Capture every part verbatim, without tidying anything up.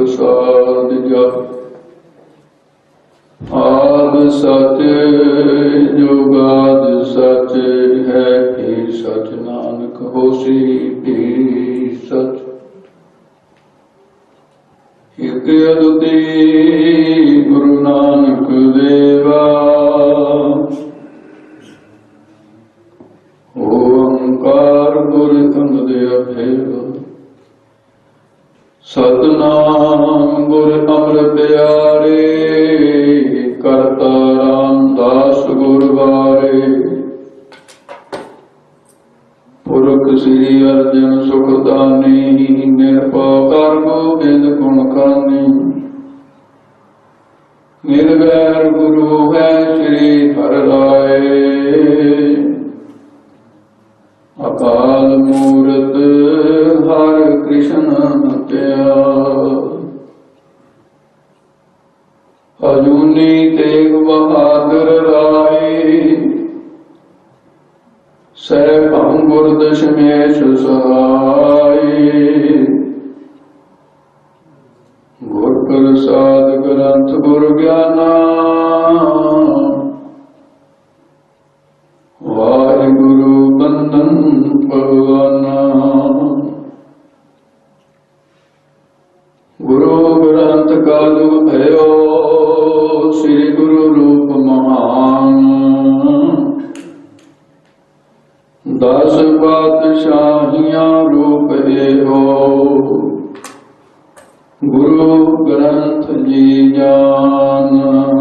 प्रसाद जप। आद सच जुगाद सच है कि सच नानक होसी भी सच। एक अद्विती गुरु नानक देवा ओंकार गुर अमद अभेदा। सतनाम गुर अमर प्यारे करता रामदास गुर बारे। पुरख श्री अर्जन सुखदानी निरभव कर गोबिंद गुण खानी। निर्वैर गुरु है श्री हर राय अकाल मूरत हर कृष्ण प्यार। अजूनी तेग बहादुर राय सहभं गुर दशमेश सहाय। गुर प्रसाद ग्रंथ गुर ज्ञाना वाहिगुरु बंदन भगवाना। गुरु ग्रंथ का दुख भयो श्री गुरु रूप महान। दस पातशाहियां रूप हो गुरु ग्रंथ जी जान।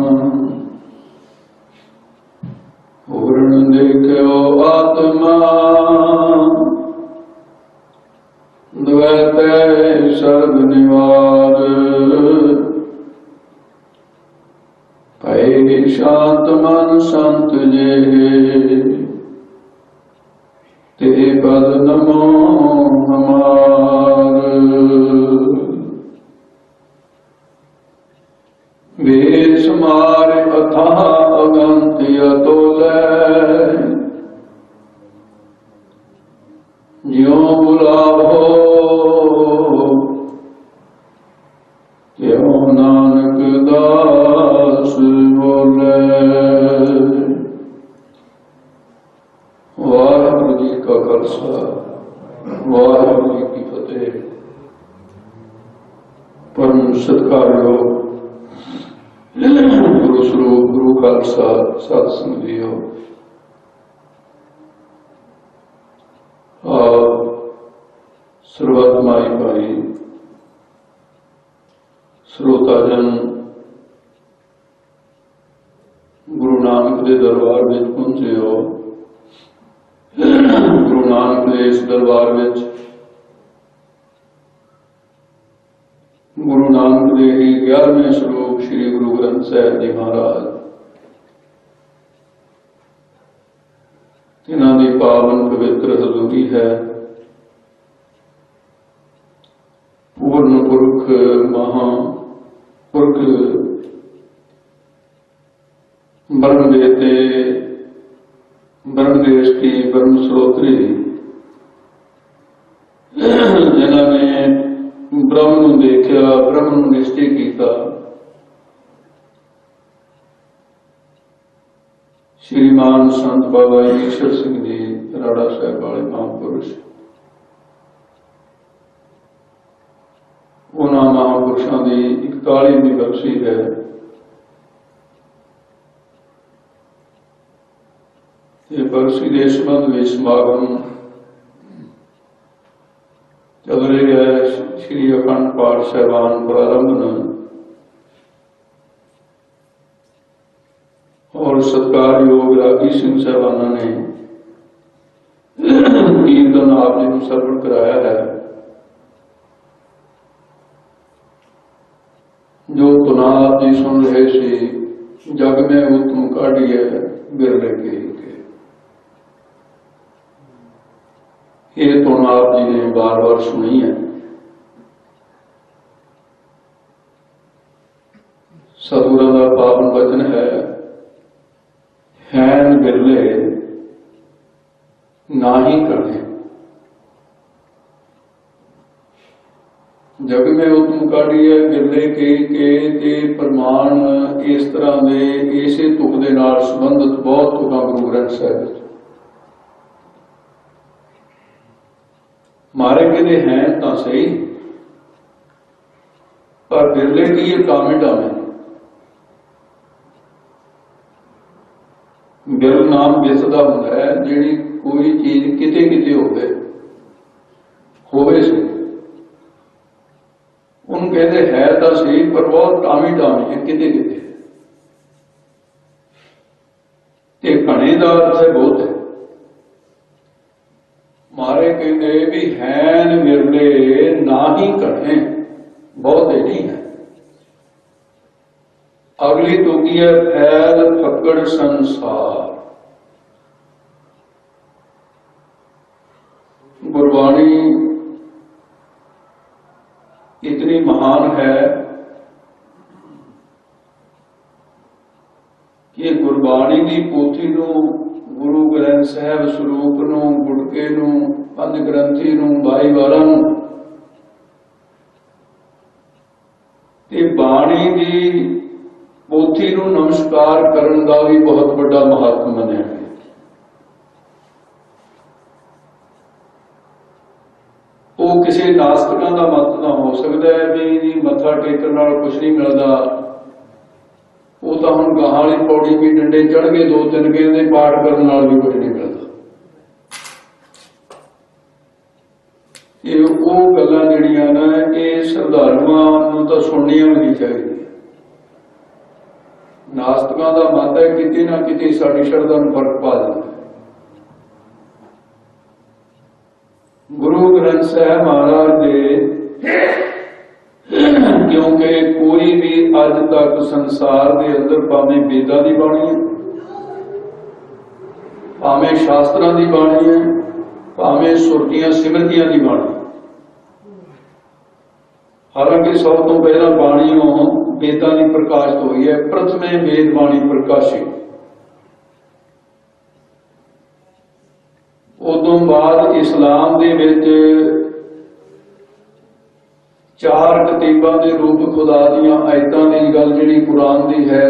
पूर्ण देखो आत्मा द्वैत सर्व निवार। भय शांत मन संत जे ते पद नमो हमार। वेश मार अथाह अगंत अतुलै ज्यों बुलावो त्यों नानक दास बोले। वाहिगुरु जी का खालसा वाहिगुरु जी की फतेह। परम सत्कारयोग गुरु स्वरूप गुरु खालसा सत संग जीओ। सर्वतमाई भाई श्रोताजन गुरु नानक के दरबार में पहुंचे हो। गुरु नानक के इस दरबार में गुरु नानक के ही ग्यारहवें स्वरूप श्री गुरु ग्रंथ साहिब जी महाराज इन्हां दी पावन पवित्र हजूरी है। पूर्ण पुरख महापुरख ब्रह्म देते ब्रह्म देश की ब्रह्म स्रोत्री जिन्होंने ब्रह्म देखा ब्रह्म निश्चय किया। श्रीमान संत बाबा ईश्वर सिंह जी राड़ा साहब वाले महापुरुष। उन्होंने महापुरुषों की इकतालीवीं बरसी है। ये बरसी के संबंध में समागम चल रही है। श्री अखंड पाठ साहिबान प्रारंभ न और सत्कार योग रागी सिंह साहबाना ने कीर्तन आप जी को सर्वण कराया है। जो तुना आप जी सुन रहे सी जग में उत्तम काढ़िए बिरले के ये तुना आप जी ने बार बार सुनी है। सतगुरां दा पावन वचन है हैन बिरले ना ही करने। जग में उत्तम काढ़ी है बिरले के के ते प्रमाण इस तरह के इसे तुक दे नाल संबंधित बहुत तुकां गुरु ग्रंथ साहिब मारे कहते हैं तो सही, पर बिरले की ये कामें डामें बिरल नाम बिसदा हुंदा है जिहड़ी कोई चीज किते किते होवे होवे सी उन कहते है तो सही पर बहुत टामी टामी है किते किते ते घणे दा अर्थ है बहुत है। मारे कहते भी हैन बिरले ना ही घणे बहुत ही नहीं है। अगली तुकी है फैल फकड़ संसार। गुरबाणी इतनी महान है कि गुरबाणी की पोथी नूं गुरु ग्रंथ साहिब स्वरूप नूं गुड़के नूं पंज ग्रंथी नूं बाई वारां नूं ते बाणी की पोथी नूं नमस्कार करन दा भी बहुत बड़ा महत्व मनिया है। वो किसी नास्तिकों का मत ना हो सकता है भी जी मत्था टेकन नाल कुछ नहीं मिलता, वो तो हुण गाहां वाली पौड़ी भी डंडे चढ़ के दो तीन कहते पाठ करन नाल भी कुछ नहीं मिलता। ये वो गल्लां जिहड़ियां ना ये श्रद्धालुआं नूं तां सुणनियां भी नहीं चाहिए। नास्तिकों का मत है किते ना किते साडी श्रद्धा नूं फर्क पा दिंदा। गुरु ग्रंथ साहिब महाराज दे क्योंकि कोई भी अज तक संसार के अंदर भावें वेदां दी बाणी है, भावें शास्त्रां दी बाणी है, भावें सुरतियां सिमरतियां दी बाणी, हालांकि सब तो पहला बाणियों वेदां दी प्रकाशित हुई है। प्रथमे वेद बाणी प्रकाशित, उदों बाद इस्लाम दे विच चार कतीबां दे रूप खुदा दीयां आयतां दी गल जिहड़ी कुरान दी है,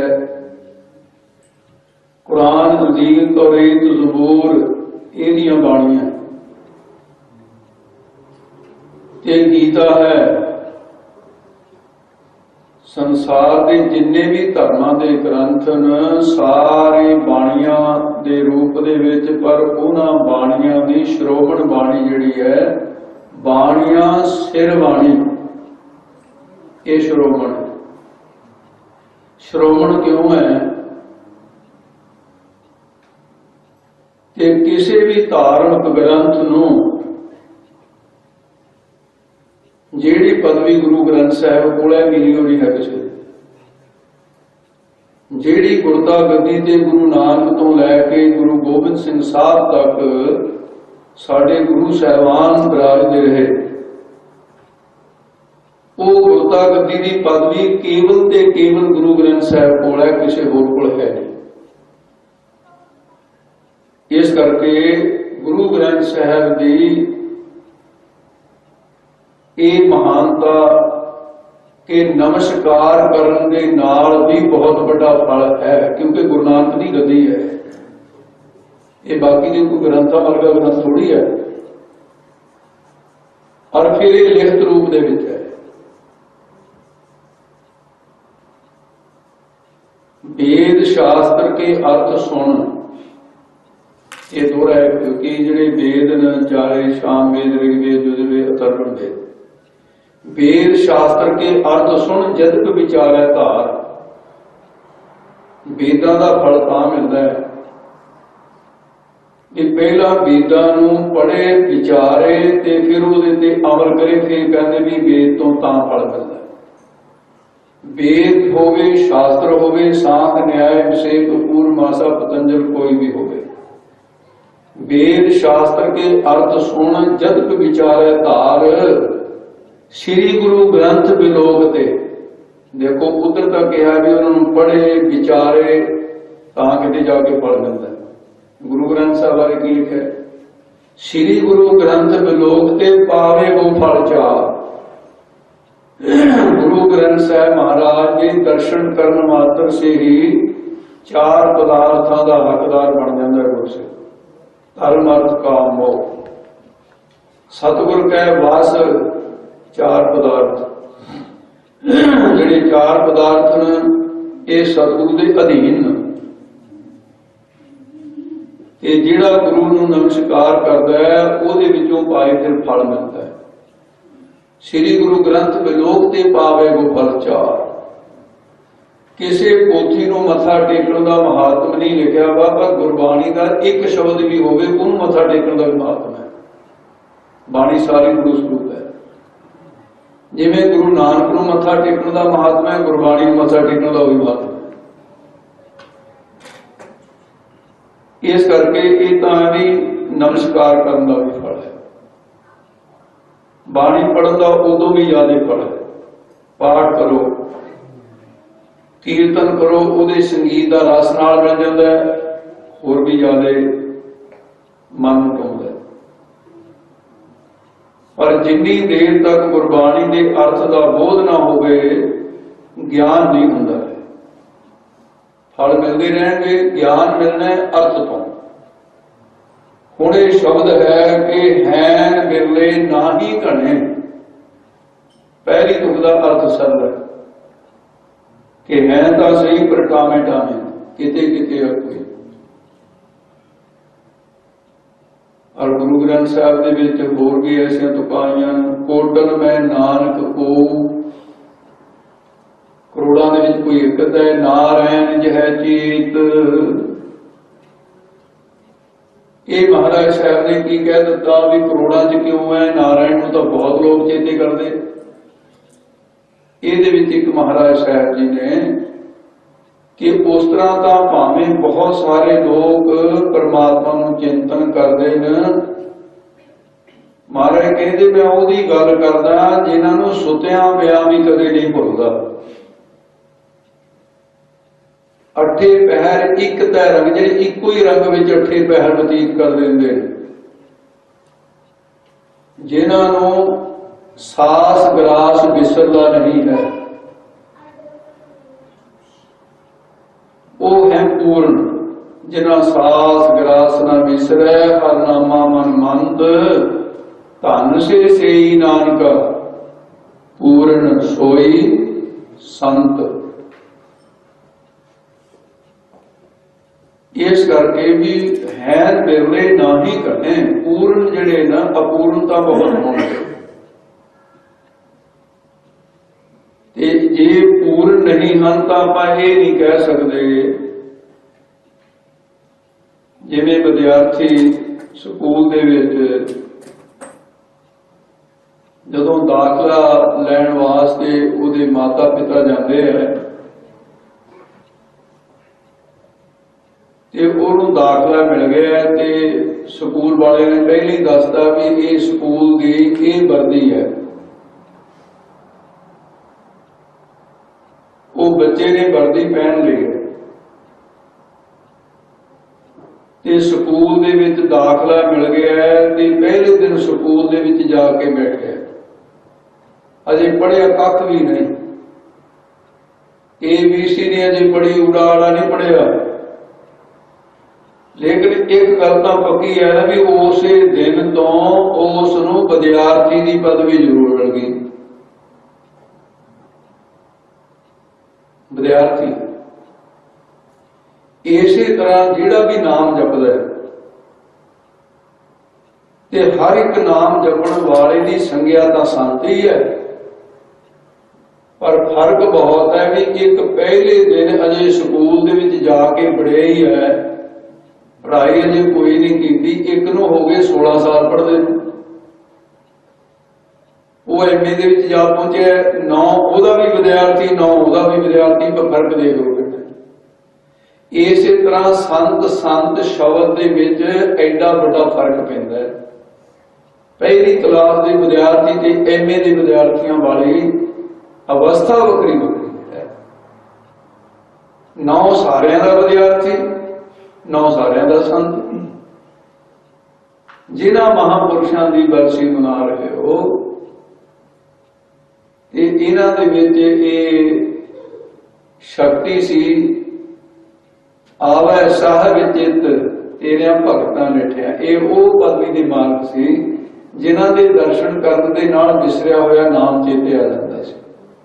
कुरान इंजील तौरीत ज़बूर इहदियां बाणियां ते गीता है। संसार के जिन्ने भी धर्मां दे ग्रंथ न सारे बाणियां दे रूप दे विच, पर उन्हां बाणियां दी श्रोमण बाणी जिहड़ी है, बाणियां सिर बाणी ये श्रोमण। श्रोमण क्यों है कि किसी भी धार्मिक ग्रंथ नूं जिहड़ी पदवी गुरु ग्रंथ साहिब कोले मिली होनी है, किसी जिहड़ी गुरता गद्दी ते गुरु नानक तो लैके गुरु गोबिंद सिंह साहब तक साडे गुरु साहिबान विराजदे रहे, वो गुरता गद्दी की पदवी केवल ते केवल गुरु ग्रंथ साहिब कोल है, किसी होर कोल है नहीं। इस करके गुरु ग्रंथ साहिब की ये महानता के नमस्कार करन दे नाल भी बहुत बड़ा फल है, क्योंकि गुरु नानक की गद्दी है। ये बाकी के कोई ग्रंथां वर्गा ग्रंथ थोड़ी है, और फिर ये लिखत रूप दे विच है। वेद शास्त्र के अर्थ सुन, ये दोहरा है, क्योंकि जिहड़े वेद न चारे शाम वेद ऋग्वेद यजुर्वेद अथर्वण वेद, वेद शास्त्र के अर्थ सुन जदक विचारै धार। वेदां दा फल तां मिलदा है कि पहला वेदां नूं पढ़े विचारे ते फिर उहदे ते अमल करे, फिर कहंदे भी वेद तो तां फल मिलदा है। वेद होवे शास्त्र होवे सांख न्याय विषेक पूर्वमासा पतंजल कोई भी होवे, वेद शास्त्र के अर्थ सुन जदक विचारै धार। श्री गुरु ग्रंथ बिलोकते, देखो उधर तक कहा भी उन्होंने पढ़े विचारे तां किते जाके फल मिलता है। गुरु ग्रंथ साहब बारे की लिखा है, श्री गुरु ग्रंथ बिलोकते पावे वो फल चार। गुरु ग्रंथ साहब महाराज के दर्शन करने मात्र से ही चार पदार्थों का हकदार बन जाता है। गुरु से धर्म अर्थ काम मोह, सतगुर कह वास चार पदार्थ, जिहड़े चार पदार्थ ने ये सतगुरु के अधीन, जिहड़ा गुरु नूं नमस्कार करता है उहदे विचों पाए फिर फल मिलता है। श्री गुरु ग्रंथ विलोक ते पावे गो फल चार। किसी पोथी नूं मत्था टेकण का महात्म नहीं लिखिया वा, पर गुरबाणी का एक शब्द भी होवे उहनूं मत्था टेकण का भी महात्म है। बाणी सारी गुरु स्वरूप है। जिवें गुरु नानक नूं मत्था टेकण का महात्म है, गुरबाणी नूं मत्था टेकण का भी महात्म है। इस करके ये तां भी नमस्कार करन का भी फल है। बाणी पढ़न का उदों भी ज्यादा फल है। पाठ करो, कीर्तन करो, उहदे संगीत का रस नाल मिल जाता है, होर भी ज्यादा मन टोंदा है। पर जिन्नी देर तक गुरबाणी के अर्थ का बोध ना होवे, ज्ञान नहीं हुंदा है। फल मिलते रहेंगे, ज्ञान मिलना है अर्थ तो। हुण ये शब्द है कि हैन बिरले ना ही घने, पहली तुक का अर्थ सरल है कि है तो सही पर टामे टामे किते किते कोई। और गुरु ग्रंथ साहब के विच होर भी ऐसियां तुकाइयां, कोटन में नानक को, करोड़ां दे विच कोई एक है, नारायण जह चेत। ये महाराज साहब ने की कह दिता भी करोड़ां च क्यों है, नारायण नूं तो बहुत लोग चेते करते। ਇਹਦੇ ਵਿੱਚ एक महाराज साहब जी ने कि उस तरह तो भावें बहुत सारे लोग परमात्मा नूं चिंतन करते हैं, महाराज कहते मैं ਉਹਦੀ गल करदा जिन्हां नूं सुत्या पिया भी कदे नहीं भुलदा। अठे पहर एक तै रंग, जिहड़े इक्को ही रंग विच अठे पहर बतीत कर दिंदे, जिन्हां नूं सास ग्रास विसरदा नहीं है, वो है पूर्ण। जिन्हां सास ग्रास न विसरै, हर नामा मन मंद, धन से सेई नानक, पूर्ण सोई संत। इस करके भी है बिरले ना ही घने, पूर्ण जिहड़े ना अपूर्णता बहुत होंगे। जे पूर्ण नहीं हैं तो आप ये नहीं कह सकते, जिवें विद्यार्थी स्कूल दे विच जदों दाखला लैण वास्ते उहदे माता पिता जाते हैं ते उहनूं दाखला मिल गया ते स्कूल वाले ने पहले ही दसता भी ये स्कूल की ये वर्दी है। वो बच्चे ने वर्दी पहन ली है ते स्कूल दे विच दाखला मिल गया है ते पहले दिन स्कूल दे विच जाके बैठे, अजे पढ़िया कख भी नहीं, ए बी सी ने अजे पढ़ी, उड़ा आड़ा नहीं पढ़िया। लेकिन एक गल तां पक्की है भी उसे दिन तो उस नूं विद्यार्थी की पदवी जरूर मिल गई। विद्यार्थी इसी तरह जिहड़ा भी नाम जपदा है ते हर एक नाम जपण वाले की संज्ञा तां संत ही है, पर फर्क बहुत है भी एक पहले दिन अजे स्कूल दे विच जाके पढ़िया ही है, पढ़ाई अजे कोई नहीं की, एक नूं हो गए सोलह साल पढ़दे, वो एम ए दे विच जा पहुंचे, नौ ओदा भी विद्यार्थी, नौ ओदा भी विद्यार्थी, पर फर्क देख लो। इसी तरह संत संत शब्द दे विच एडा बड़ा फर्क पैंदा है। पहली क्लास के विद्यार्थी ते एम ए के विद्यार्थियों वाली अवस्था वक्री वक्री है। नौ सारियां दा विद्यार्थी, नौ सारियां दा संत। जिन्हां महापुरुषां दी बरसी मना रहे हो, ਇਹ ਇਹਨਾਂ ਦੇ ਵਿੱਚ ਇਹ ਸ਼ਕਤੀ ਸੀ। ਆਵੈ ਸਾਹਿਬ ਚਿੱਤ ਤੇਰਿਆਂ ਭਗਤਾਂ ਲਿਠਿਆ। ਇਹ ਉਹ ਪਦਵੀ ਦੇ ਮਾਲਕ ਸੀ ਜਿਨ੍ਹਾਂ ਦੇ ਦਰਸ਼ਨ ਕਰਨ ਦੇ ਨਾਲ ਵਿਸਰਿਆ ਹੋਇਆ ਨਾਮ ਚੇਤੇ ਆ ਜਾਂਦਾ ਸੀ।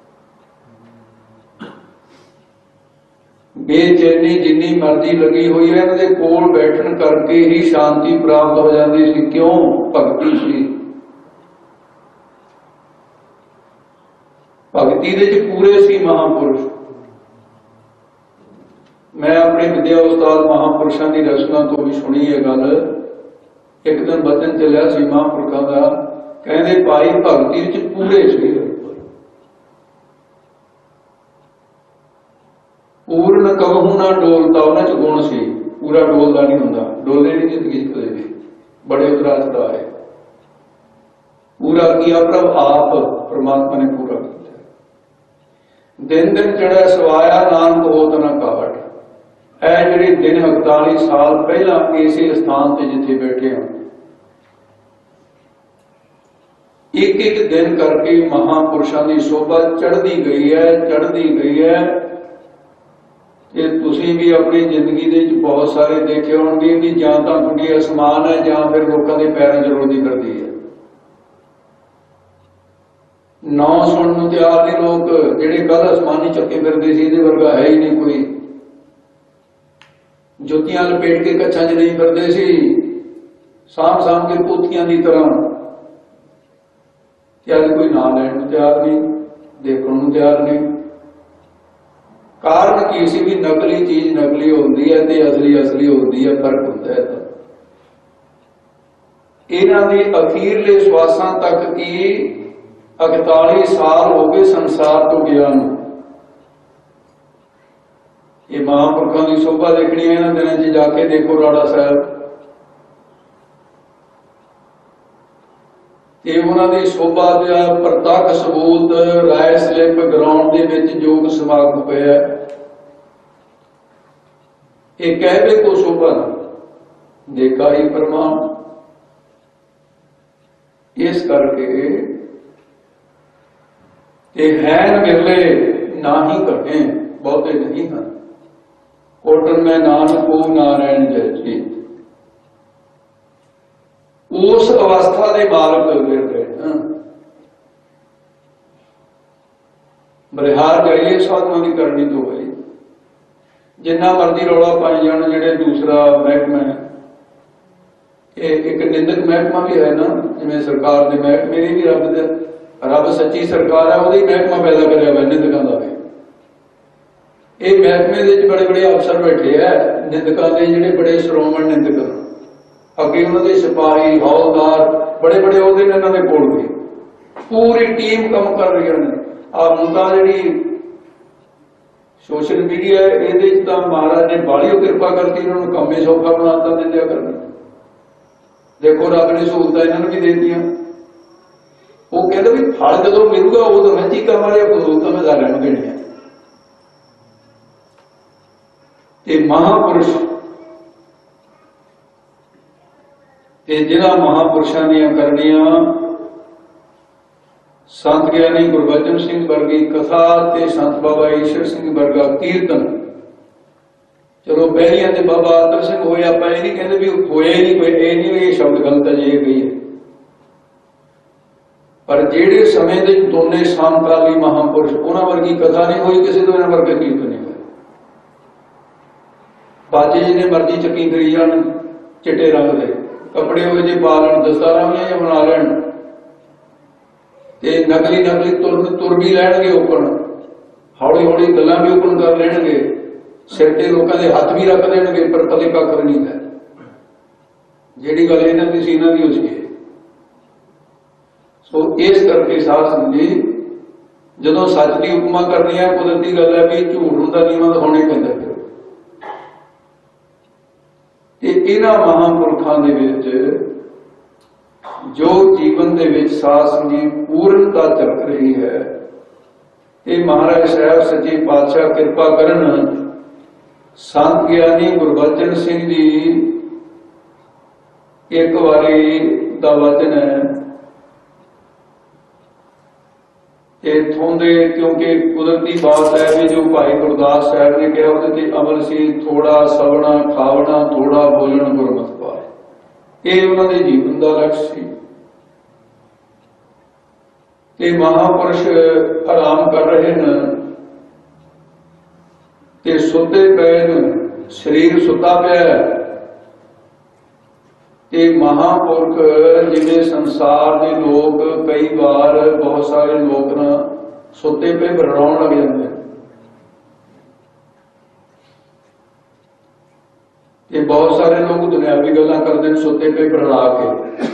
ਬੇਚੈਨੀ ਜਿੰਨੀ ਮਰਜ਼ੀ ਲੱਗੀ ਹੋਈ ਹੈ, ਇਹਨਾਂ ਦੇ ਕੋਲ ਬੈਠਣ ਕਰਕੇ ਹੀ ਸ਼ਾਂਤੀ ਪ੍ਰਾਪਤ ਹੋ ਜਾਂਦੀ ਸੀ। ਕਿਉਂ? ਭਗਤੀ ਸੀ। ਭਗਤੀ ਦੇ ਵਿੱਚ ਪੂਰੇ ਸੀ ਮਹਾਂਪੁਰਸ਼। ਮੈਂ ਆਪਣੇ ਵਿਦਿਆ ਉਸਤਾਦ ਮਹਾਂਪੁਰਸ਼ਾਂ ਦੀ ਰਚਨਾ ਤੋਂ ਵੀ ਸੁਣੀ ਇਹ ਗੱਲ। ਇੱਕ ਦਿਨ ਬਚਨ ਚੱਲਿਆ ਸੀ ਮਹਾਂਪੁਰਖਾਂ ਦਾ, ਕਹਿੰਦੇ ਭਾਈ ਭਗਤੀ ਵਿੱਚ ਪੂਰੇ ਸੀ। ਪੂਰਨ ਕਬਹੂ ਨਾ ਡੋਲਤਾ, ਉਹਨਾਂ ਚ ਗੁਣ ਸੀ। ਪੂਰਾ ਡੋਲਦਾ ਨਹੀਂ ਹੁੰਦਾ, ਡੋਲੇ ਨਹੀਂ ਜ਼ਿੰਦਗੀ ਚ ਕਦੇ ਵੀ, ਬੜੇ ਉਤਰਾ ਚੜਾ ਹੈ। ਪੂਰਾ ਕੀਆ ਪ੍ਰਭ ਆਪ, ਪਰਮਾਤਮਾ ਨੇ ਪੂਰਾ ਕੀਤਾ। ਦਿਨ ਦਿਨ ਚੜਿਆ ਸਵਾਇਆ, ਨਾਨਕ ਹੋਤ ਨਾ ਕਾਵਟ। ਇਹ ਜਿਹੜੇ ਦਿਨ ਇਕਤਾਲੀ ਸਾਲ ਪਹਿਲਾਂ ਇਸੇ ਸਥਾਨ ਤੇ ਜਿੱਥੇ ਬੈਠੇ ਹਾਂ, ਇੱਕ ਇੱਕ ਦਿਨ ਕਰਕੇ ਮਹਾਂਪੁਰਸ਼ਾਂ ਦੀ ਸ਼ੋਭਾ ਚੜ੍ਹਦੀ ਗਈ ਹੈ, ਚੜ੍ਹਦੀ ਗਈ ਹੈ। ਇਹ ਤੁਸੀਂ ਵੀ ਆਪਣੀ ਜ਼ਿੰਦਗੀ ਦੇ ਵਿੱਚ ਬਹੁਤ ਸਾਰੇ ਦੇਖੇ ਹੋਣਗੇ ਵੀ ਜਾਂ ਤਾਂ ਤੁਹਾਡੀ ਅਸਮਾਨ ਹੈ ਜਾਂ ਫਿਰ ਲੋਕਾਂ ਦੇ ਪੈਰਾਂ 'ਚ ਰੋਂਦੀ ਫਿਰਦੀ ਹੈ। ਨਾਂ ਸੁਣਨ ਨੂੰ ਤਿਆਰ ਨਹੀਂ ਲੋਕ, ਜਿਹੜੇ ਕੱਲ ਅਸਮਾਨੀ ਚੱਕੇ ਫਿਰਦੇ ਸੀ, ਇਹਦੇ ਵਰਗਾ ਹੈ ਹੀ ਨਹੀਂ ਕੋਈ। ਜੁੱਤੀਆਂ ਲਪੇਟ ਕੇ ਕੱਛਾਂ 'ਚ ਨਹੀਂ ਫਿਰਦੇ ਸੀ, ਸਾਂਭ ਸਾਂਭ ਕੇ ਪੋਥੀਆਂ ਦੀ ਤਰ੍ਹਾਂ। ਕਿ ਅੱਜ ਕੋਈ ਨਾਂ ਲੈਣ ਨੂੰ ਤਿਆਰ ਨਹੀਂ, ਦੇਖਣ ਨੂੰ ਤਿਆਰ ਨਹੀਂ। ਕਾਰਨ ਕੀ ਸੀ? ਵੀ ਨਕਲੀ ਚੀਜ਼ ਨਕਲੀ ਹੁੰਦੀ ਹੈ ਤੇ ਅਸਲੀ ਅਸਲੀ ਹੁੰਦੀ ਹੈ, ਫਰਕ ਹੁੰਦਾ ਹੈ। ਇਹਨਾਂ ਦੇ ਅਖੀਰਲੇ ਸਵਾਸਾਂ ਤੱਕ ਕੀ ਇਕਤਾਲੀ ਸਾਲ ਹੋ ਗਏ ਸੰਸਾਰ ਤੋਂ ਗਿਆ ਨੂੰ। ਇਹ ਮਹਾਂਪੁਰਖਾਂ ਦੀ ਸ਼ੋਭਾ ਦੇਖਣੀ ਹੈ ਇਹਨਾਂ ਦਿਨਾਂ 'ਚ ਜਾ ਕੇ ਦੇਖੋ ਰਾੜਾ ਸਾਹਿਬ, ਤੇ ਉਹਨਾਂ ਦੀ ਸ਼ੋਭਾ ਦਾ ਪ੍ਰਤੱਖ ਸਬੂਤ ਰਾਏ ਸਲਿੱਪ ਗਰਾਊਂਡ ਦੇ ਵਿੱਚ ਯੋਗ ਸਮਾਗਮ ਹੋਇਆ। ਇਹ ਕਹਿਵੇ ਕੋ ਸ਼ੋਭਾ ਦੇਖਾ ਹੀ ਪ੍ਰਮਾਣ। ਇਸ ਕਰਕੇ ਇਹ ਹੈਨ ਵਿਰਲੇ ਨਾ ਹੀ ਘਟੇ, ਬਹੁਤੇ ਨਹੀਂ ਹਨ। ਕੋਟਨ ਮੈਂ ਨਾਨਕ ਕੋ ਨਾਰਾਇਣ ਜੈ ਚੀਤ। ਉਸ ਅਵਸਥਾ ਦੇ ਮਾਲਕ ਵਿਰਲੇ ਬਰਿਹਾਰ ਜਾਈਏ ਸਾਧੂਆਂ ਦੀ ਕਰਨੀ ਤੋਂ ਹੋਈ। ਜਿੰਨਾ ਮਰਜ਼ੀ ਰੌਲਾ ਪਾਈ ਜਾਣ ਜਿਹੜੇ ਦੂਸਰਾ ਮਹਿਕਮਾ ਹੈ, ਇਹ ਇੱਕ ਨਿੰਦਕ ਮਹਿਕਮਾ ਵੀ ਹੈ ਨਾ, ਜਿਵੇਂ ਸਰਕਾਰ ਦੇ ਮਹਿਕਮੇ ਦੀ ਵੀ ਰੱਬ ਦੇ ਰੱਬ ਸੱਚੀ ਸਰਕਾਰ ਹੈ, ਉਹਦਾ ਹੀ ਮਹਿਕਮਾ ਪੈਦਾ ਕਰਿਆ ਹੋਇਆ ਨਿੰਦਕਾਂ ਦਾ ਵੀ। ਇਹ ਮਹਿਕਮੇ ਦੇ ਵਿੱਚ ਬੜੇ ਬੜੇ ਅਫਸਰ ਬੈਠੇ ਹੈ ਨਿੰਦਕਾਂ ਦੇ, ਜਿਹੜੇ ਬੜੇ ਸ਼੍ਰੋਮਣ ਨਿੰਦਕ, ਅੱਗੇ ਉਹਨਾਂ ਦੇ ਸਿਪਾਹੀ ਹੌਲਦਾਰ ਬੜੇ ਬੜੇ ਉਹਦੇ ਨੇ ਇਹਨਾਂ ਦੇ ਕੋਲ ਵੀ ਪੂਰੀ ਟੀਮ ਕੰਮ ਕਰ ਰਹੀਆਂ ਨੇ। ਆਹ ਮੁੰਡਾ ਜਿਹੜੀ ਸੋਸ਼ਲ ਮੀਡੀਆ ਇਹਦੇ ਚ ਤਾਂ ਮਹਾਰਾਜ ਨੇ ਬਾਹਲੀ ਕਿਰਪਾ ਕਰਤੀ, ਇਹਨਾਂ ਨੂੰ ਕੰਮੇ ਸੌਖਾ ਬਣਾਤਾ ਦਿੰਦਿਆ ਕਰਨਾ। ਦੇਖੋ ਰੱਬ ਨੇ ਸਹੂਲਤਾਂ ਇਹਨਾਂ ਨੂੰ ਵੀ ਦੇ ਦਿੱਤੀਆਂ। ਉਹ ਕਹਿੰਦੇ ਵੀ ਫਲ ਜਦੋਂ ਮਿਲੂਗਾ ਉਦੋਂ ਮੈਂ ਚੀਕਾਂ ਮਾਰਿਆ ਸਹੂਲਤਾਂ ਮੈਂ ਸਾਰਿਆਂ ਨੂੰ ਦੇਣੀਆਂ। ਤੇ ਮਹਾਂਪੁਰਸ਼ ਤੇ ਜਿਹੜਾ ਮਹਾਂਪੁਰਸ਼ਾਂ ਦੀਆਂ ਕਰਨੀਆਂ, ਸੰਤ ਗਿਆਨੀ ਗੁਰਬਚਨ ਸਿੰਘ ਵਰਗੀ ਕਥਾ ਤੇ ਸੰਤ ਬਾਬਾ ਈਸ਼ਰ ਸਿੰਘ ਵਰਗਾ ਕੀਰਤਨ। ਚਲੋ ਬਹਿਰੀਆਂ ਤੇ ਬਾਬਾ ਆਦਰ ਸਿੰਘ ਹੋਏ, ਆਪਾਂ ਇਹ ਨਹੀਂ ਕਹਿੰਦੇ ਵੀ ਹੋਇਆ ਹੀ ਨਹੀਂ ਕੋਈ, ਇਹ ਨਹੀਂ ਇਹ ਸ਼ਬਦ ਗਲਤ ਹੈ ਜੇ ਇਹ ਗਈ ਹੈ। ਪਰ ਜਿਹੜੇ ਸਮੇਂ ਦੇ ਦੋਨੇ ਸਮਕਾਲੀ ਮਹਾਂਪੁਰਸ਼, ਉਹਨਾਂ ਵਰਗੀ ਕਥਾ ਨਹੀਂ ਹੋਈ ਕਿਸੇ ਤੋਂ, ਇਹਨਾਂ ਵਰਗਾ ਕੀਰਤਨ ਨਹੀਂ ਹੋਇਆ। ਬਾਜੇ ਜਿਹਨੇ ਮਰਜ਼ੀ ਚੱਕੀ ਕਰੀ ਜਾਣ, ਚਿੱਟੇ ਰੰਗ ਦੇ ਕੱਪੜੇ ਹੋਏ ਜੇ ਪਾ ਲੈਣ, ਦਸਤਾਰਾਂ ਵੀ ਜਾਂ ਬਣਾ ਲੈਣ, ਤੇ ਨਕਲੀ ਨਕਲੀ ਤੁਰ ਤੁਰ ਵੀ ਲੈਣਗੇ, ਉੱਪਰ ਹੌਲੀ ਹੌਲੀ ਗੱਲਾਂ ਵੀ ਉੱਪਰ ਕਰ ਲੈਣਗੇ, ਸਿਰ ਤੇ ਲੋਕਾਂ ਦੇ ਹੱਥ ਵੀ ਰੱਖ ਦੇਣਗੇ, ਪਰ ਕਦੇ ਕੱਖ ਨਹੀਂ ਹੈ। ਜਿਹੜੀ ਗੱਲ ਇਹਨਾਂ ਦੀ ਸੀ ਇਹਨਾਂ ਦੀ ਹੋ ਸੀ। ਸੋ ਇਸ ਕਰਕੇ ਸਾਧ ਸੰਗਤ ਜੀ, ਜਦੋਂ ਸੱਚ ਦੀ ਉਪਮਾ ਕਰਨੀ ਹੈ, ਕੁਦਰਤੀ ਗੱਲ ਹੈ ਵੀ ਝੂਠ ਨੂੰ ਤਾਂ ਨੀਵਾਂ ਦਿਖਾਉਣਾ ਪੈਂਦਾ। ਤੇ ਇਹਨਾਂ ਮਹਾਂਪੁਰਖਾਂ ਦੇ ਵਿੱਚ ਜੋ ਜੀਵਨ ਦੇ ਵਿੱਚ ਸਾਧ ਸੰਗਤ ਪੂਰਨਤਾ ਝਲਕ ਰਹੀ ਹੈ, ਇਹ ਮਹਾਰਾਜ ਸਾਹਿਬ ਸੱਚੇ ਪਾਤਸ਼ਾਹ ਕਿਰਪਾ ਕਰਨ। ਸੰਤ ਗਿਆਨੀ ਗੁਰਬਚਨ ਸਿੰਘ ਜੀ ਇੱਕ ਵਾਰੀ ਦਾ ਵਚਨ ਹੈ, इत्थों दे क्योंकि कुदरती बात है भी जो भाई गुरदास साहब ने कहा ਉਹਦੇ अमल सी थोड़ा सवना खावना थोड़ा बोलना गुरमत पाए ये उन्होंने जीवन का लक्ष्य सी ते महापुरुष आराम कर रहे हैं ते सुते पे शरीर सुता पिया ते महापुरख जिन्हें संसार के लोग कई बार बहुत सारे लोग ना सुते पे बरड़ाउण लग जाते हैं। बहुत सारे लोग दुनियावी गल्लां करते हैं सुते पे बरड़ा के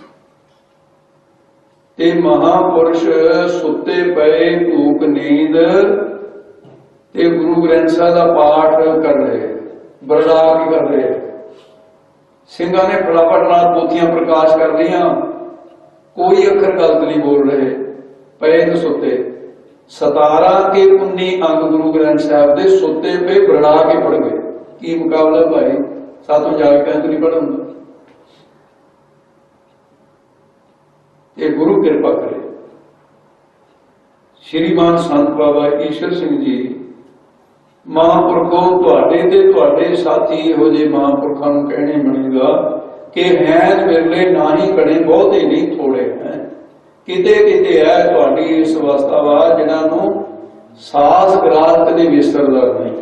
ते महापुरुष सुते पे भूख नींद ते गुरु ग्रंथ साहिब का पाठ कर रहे बरड़ा के कर रहे ਸਿੰਘਾਂ ने फटाफट नाल पोथियां प्रकाश कर रही कोई अखर गलत नहीं बोल रहे पे सुते सतारा के उन्नी अंग गुरु ग्रंथ साहब दे सुते पे बरड़ा के पढ़ गए की मुकाबला भाई सातों जाग के नहीं पढ़ ये गुरु कृपा करे। श्रीमान संत बाबा ईश्वर सिंह जी महापुरखों तुहाडे ते तुहाडे साथी इहो जे महापुरखों नूं कहणे बनेगा कि हैं विरले ना ही कड़े बहुते नहीं थोड़े हैं किते किते है तुहाडी इस अवस्था वा जिन्हां नूं सास ग्रास कदे विसरदा नहीं।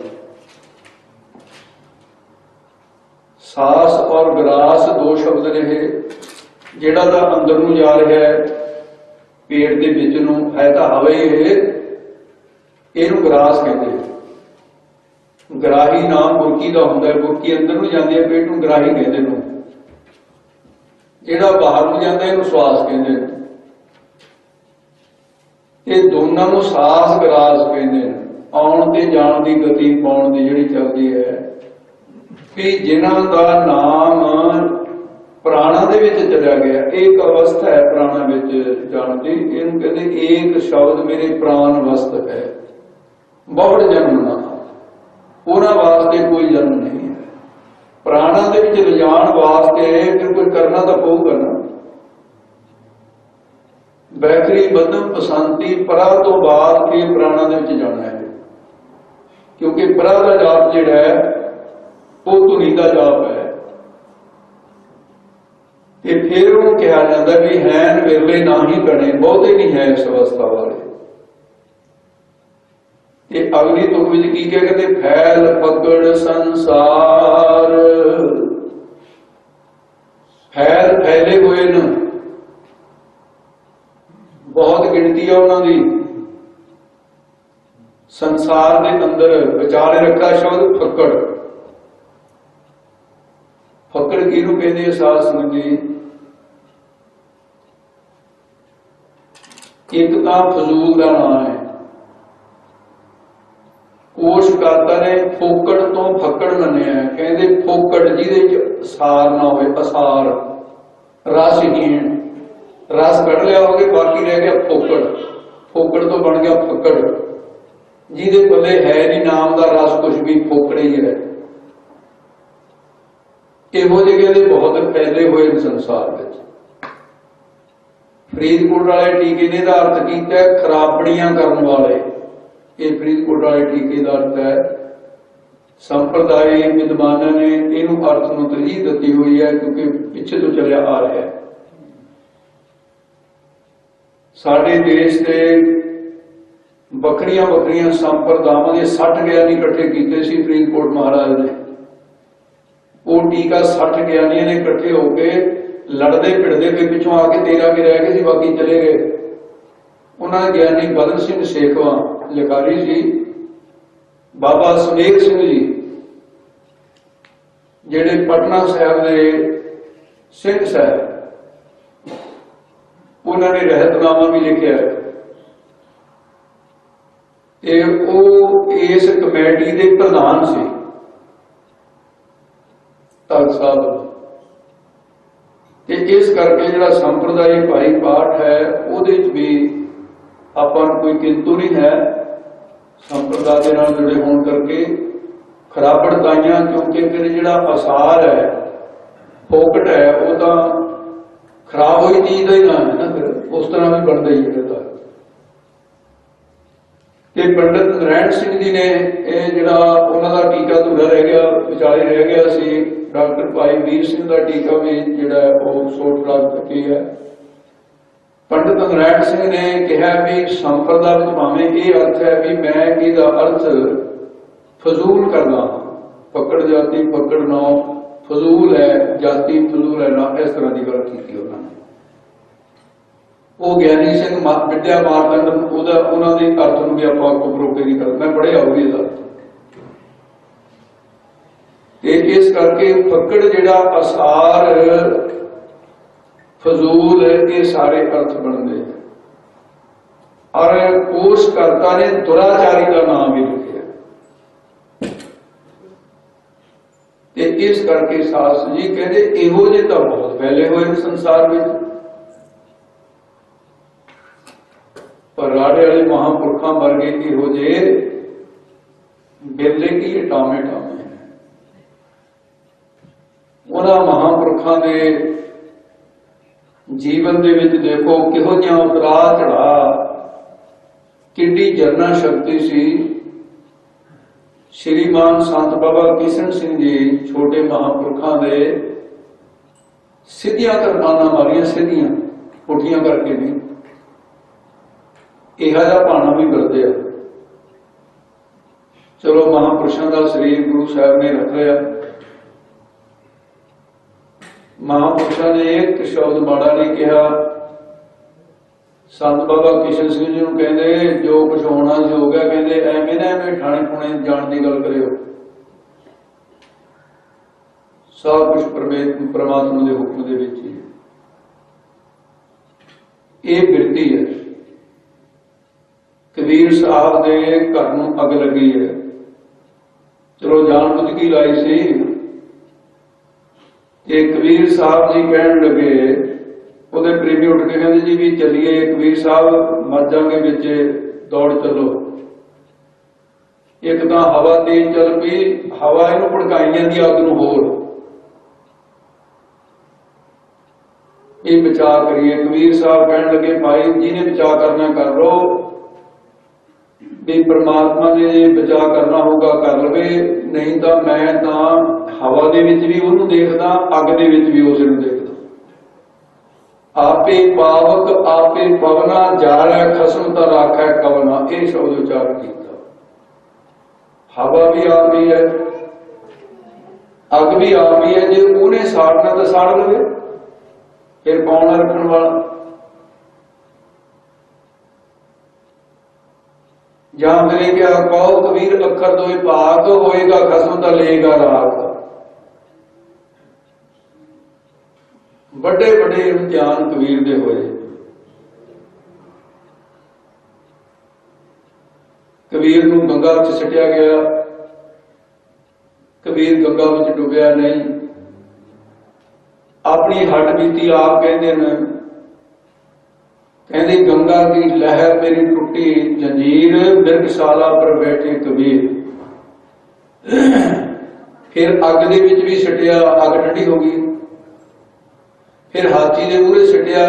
सास और ग्रास दो शब्द ने जिहड़ा दा अंदर नूं जा रहा है पेट दे विच नूं है तां हवा ही है इहनूं ग्रास कहते हैं। ग्राही नाम बुरकी का होंदा है बुरकी अंदर नूं जांदी है पेट नूं ग्राही कहंदे ने जिहड़ा बाहर नूं जांदा है इहनूं श्वास कहंदे ने ये दोनों नूं सास ग्रास कहंदे ने आउण ते जाण दी गति पाउण दी जिहड़ी चलदी है कि जिन्हां दा नाम प्राणा दे विच चलिया गया एक अवस्था है प्राणा विच जाण दी इहनूं कहंदे एक शब्द मेरे प्राण वस्त है बहुड़ जन्म ना उन्हां वास्ते कोई जन्म नहीं है प्राणा दे विच लिजाण वास्ते फिर कोई करना तो पऊगा ना। बैकरी बदम पसंदी परा तो बाद के प्राणा दे विच जाना है क्योंकि परा का जाप जिहड़ा है वो धुनी का जाप है ते फिर वो कहा जाता भी हैन विरले ना ही गणे बहुते नहीं है इस अवस्था वाले। ये अगली तुक विच की कहते फैल पकड़ संसार फैल फैले हुए न बहुत गिनती है उन्होंने संसार के अंदर विचारे रखा शब्द फकड़ फकड़ किहनूं कहंदे साध संगत जी एक तां फजूल का नाम है कोशकर्ता ने फोकड़ तो फकड़ मन्निया कहते फोकड़ जिहदे सार ना होवे असार रसहीन रस कढ़ लिया होगे बाकी रह गया फोकड़ फोकड़ तो बन गया फकड़ जिहदे पल्ले है नहीं नाम का रस कुछ भी फोकड़ ही है। इहो जिहे बहुत फैले हुए संसार में फरीदकोट वाले टीके ने अर्थ किया खराबड़ियां करने वाले ये फरीदकोट वाले टीके का अर्थ है। संप्रदाय विद्वानों ने इनू अर्थ को तरजीह दी हुई है क्योंकि पिछे तो चलिया आ रहा है। साडे देश के बखरिया बखरिया संप्रदावां दे सठ ज्ञानी इकट्ठे किए सी फरीदकोट महाराज ने वो टीका सठ ज्ञानियों ने इकट्ठे होकर लड़ते भिड़ते फिर पिछों आके तेरह के रह गए सी बाकी चले गए। उन्होंने ज्ञानी बदन सिंह शेखवा लिखारी जी बाबा सुमेर सिंह जी जेडे पटना साहब के सिंह साहब उन्होंने रहतनामा भी लिखा है इस कमेटी के प्रधान से तख्त साहब इस करके जो संप्रदाय भाई पाठ है वो भी अपन कोई किंतु नहीं है संप्रदाय के नाल जुड़े होने करके खराबड़ताइयां क्योंकि फिर जो असार है फोकट है वो तो खराब हुई चीज का ही नाम है ना फिर उस तरह भी बनता ही है। ਤੇ ਪੰਡਿਤ ਨਰੈਣ ਸਿੰਘ ਜੀ ਨੇ ਇਹ ਜਿਹੜਾ ਉਹਨਾਂ ਦਾ ਟੀਕਾ ਅਧੂਰਾ ਰਹਿ ਗਿਆ, ਵਿਚਾਲੇ ਰਹਿ ਗਿਆ ਸੀ। ਡਾਕਟਰ ਭਾਈ ਵੀਰ ਸਿੰਘ ਦਾ ਟੀਕਾ ਵੀ ਜਿਹੜਾ ਉਹ ਸੋਟ ਲੱਗ ਚੁੱਕੀ ਹੈ। ਪੰਡਿਤ ਨਰੈਣ ਸਿੰਘ ਨੇ ਕਿਹਾ ਵੀ ਸੰਪਰਦਾ ਵਿੱਚ ਭਾਵੇਂ ਇਹ ਅਰਥ ਹੈ ਵੀ ਮੈਂ ਇਹਦਾ ਅਰਥ ਫਜ਼ੂਲ ਕਰਦਾ, ਪਕੜ ਜਾਤੀ ਪਕੜ ਨਾ ਫਜ਼ੂਲ ਹੈ, ਜਾਤੀ ਫਜ਼ੂਲ ਹੈ ਨਾ, ਇਸ ਤਰ੍ਹਾਂ ਦੀ ਗੱਲ ਕੀਤੀ ਉਹਨਾਂ ਨੇ। ਉਹ ਗਿਆਨੀ ਸਿੰਘ ਵਿਦਿਆ ਮਾਰਤੰਡ ਉਹਦਾ ਉਹਨਾਂ ਦੇ ਅਰਥ ਨੂੰ ਵੀ ਆਪਾਂ ਉਪਰੋਕਤੀ ਨਹੀਂ ਕਰ, ਮੈਂ ਪੜ੍ਹਿਆ ਹੋਊਗੀ ਇਹਦਾ। ਤੇ ਇਸ ਕਰਕੇ ਫੱਕੜ ਜਿਹੜਾ ਅਸਾਰ ਫਜ਼ੂਲ ਇਹ ਸਾਰੇ ਅਰਥ ਬਣਦੇ। ਔਰ ਕੋਸ਼ ਕਰਤਾ ਨੇ ਦੁਰਾਚਾਰੀ ਦਾ ਨਾਮ ਵੀ ਲਿਖਿਆ। ਤੇ ਇਸ ਕਰਕੇ ਸਾਧ ਜੀ ਕਹਿੰਦੇ ਇਹੋ ਜਿਹੇ ਤਾਂ ਬਹੁਤ ਫੈਲੇ ਹੋਏ ਸੰਸਾਰ ਵਿੱਚ, ਪਰ ਰਾੜੇ ਵਾਲੇ ਮਹਾਂਪੁਰਖਾਂ ਵਰਗੇ ਇਹੋ ਜਿਹੇ ਬੇਲੇ ਕੀ ਟਾਮੇ ਟਾਮੇ। ਉਹਨਾਂ ਮਹਾਂਪੁਰਖਾਂ ਦੇ ਜੀਵਨ ਦੇ ਵਿੱਚ ਦੇਖੋ ਕਿਹੋ ਜਿਹਾ ਉਤਰਾਅ ਚੜ੍ਹਾਅ, ਕਿੰਨੀ ਜਰਨਾ ਸ਼ਕਤੀ ਸੀ। ਸ਼੍ਰੀਮਾਨ ਸੰਤ ਬਾਬਾ ਕਿਸ਼ਨ ਸਿੰਘ ਜੀ ਛੋਟੇ ਮਹਾਂਪੁਰਖਾਂ ਦੇ ਸਿੱਧੀਆਂ ਕਰਬਾਨਾਂ ਮਾਰੀਆਂ, ਸਿੱਧੀਆਂ ਪੁੱਠੀਆਂ ਕਰਕੇ ਨਹੀਂ। ਇਹੋ ਜਿਹਾ ਭਾਣਾ ਵੀ ਵਰਤੇ ਆ। ਚਲੋ ਮਹਾਂਪੁਰਸ਼ਾਂ ਦਾ ਸਰੀਰ ਗੁਰੂ ਸਾਹਿਬ ਨੇ ਰੱਖ ਲਿਆ। ਮਹਾਂਪੁਰਸ਼ਾਂ ਨੇ ਇੱਕ ਸ਼ਬਦ ਮਾੜਾ ਨਹੀਂ ਕਿਹਾ। ਸੰਤ ਬਾਬਾ ਕਿਸ਼ਨ ਸਿੰਘ ਜੀ ਨੂੰ ਕਹਿੰਦੇ ਜੋ ਕੁਛ ਹੋਣਾ ਸੀ ਹੋ ਗਿਆ, ਕਹਿੰਦੇ ਐਵੇਂ ਨਾ ਐਵੇਂ ਠਾਣੇ ਠੁਣੇ ਜਾਣ ਦੀ ਗੱਲ ਕਰਿਓ, ਸਭ ਕੁਛ ਪਰਮਾਤਮਾ ਦੇ ਹੁਕਮ ਦੇ ਵਿੱਚ ਹੀ। ਇਹ ਬਿਰਤੀ ਹੈ। ਕਬੀਰ ਸਾਹਿਬ ਦੇ ਘਰ ਨੂੰ ਅੱਗ ਲੱਗੀ ਹੈ, ਚਲੋ ਜਾਣ ਬੁੱਝ ਕੇ ਲਾਈ ਸੀ। ਤੇ ਕਬੀਰ ਸਾਹਿਬ ਜੀ ਕਹਿਣ ਲੱਗੇ, ਉਹਦੇ ਪ੍ਰੇਮੀ ਉੱਠ ਕੇ ਕਹਿੰਦੇ ਜੀ ਵੀ ਚੱਲੀਏ ਕਬੀਰ ਸਾਹਿਬ, ਮਰ ਜਾਗੇ ਵਿੱਚ, ਦੌੜ ਚੱਲੋ। ਇੱਕ ਤਾਂ ਹਵਾ ਤੇਜ਼ ਚੱਲ ਪਈ, ਹਵਾ ਇਹਨੂੰ ਭੜਕਾਈ ਜਾਂਦੀ ਅੱਗ ਨੂੰ ਹੋਰ। ਇਹ ਬਚਾਅ ਕਰੀਏ। ਕਬੀਰ ਸਾਹਿਬ ਕਹਿਣ ਲੱਗੇ ਭਾਈ ਜਿਹਨੇ ਬਚਾਅ ਕਰਨਾ ਕਰ ਲੋ, ਵੀ ਪਰਮਾਤਮਾ ਨੇ ਜੇ ਬਚਾਅ ਕਰਨਾ ਹੋਊਗਾ ਕਰ ਲਵੇ, ਨਹੀਂ ਤਾਂ ਮੈਂ ਤਾਂ ਹਵਾ ਦੇ ਵਿੱਚ ਵੀ ਉਹਨੂੰ ਦੇਖਦਾ, ਅੱਗ ਦੇ ਵਿੱਚ ਵੀ ਉਸ ਨੂੰ ਦੇਖਦਾ। ਆਪੇ ਪਾਵਕ ਆਪੇ ਪਵਨਾ, ਜਾਰੈ ਖਸਮ ਤਾਂ ਰਾਖੈ ਕਵਨਾ। ਇਹ ਸ਼ਬਦ ਉਚਾਰਨ ਕੀਤਾ। ਹਵਾ ਵੀ ਆਪ ਹੀ ਹੈ, ਅੱਗ ਵੀ ਆਪ ਹੀ ਹੈ। ਜੇ ਉਹਨੇ ਸਾੜਨਾ ਤਾਂ ਸਾੜ ਲਵੇ, ਫਿਰ ਕੌਣ ਰੱਖਣ ਵਾਲਾ? ਜਾਂ ਮੇਰੇ ਕਿਹਾ ਕਹੋ ਕਬੀਰ ਅੱਖਰ ਦੋਏ ਭਾਗ, ਹੋਏਗਾ ਖਸਮ ਤਾਂ ਲਏਗਾ ਰਾਖ। ਵੱਡੇ ਵੱਡੇ ਇਮਤਿਹਾਨ ਕਬੀਰ ਦੇ ਹੋਏ। ਕਬੀਰ ਨੂੰ ਗੰਗਾ ਵਿੱਚ ਸਿੱਟਿਆ ਗਿਆ, ਕਬੀਰ ਗੰਗਾ ਵਿੱਚ ਡੁੱਬਿਆ ਨਹੀਂ। ਆਪਣੀ ਹੱਡ ਬੀਤੀ ਆਪ ਕਹਿੰਦੇ ਨੇ, ਕਹਿੰਦੇ ਗੰਗਾ ਦੀ ਲਹਿਰ ਮੇਰੀ ਟੁੱਟੀ ਜੰਜੀਰ, ਮਿਰਗਸ਼ਾਲਾ ਪਰ ਬੈਠੇ ਕਬੀਰ। ਫਿਰ ਅੱਗ ਦੇ ਵਿੱਚ ਵੀ ਸਿੱਟਿਆ, ਅੱਗ ਠੰਡੀ ਹੋ ਗਈ। ਫਿਰ ਹਾਥੀ ਦੇ ਮੂਹਰੇ ਸਿੱਟਿਆ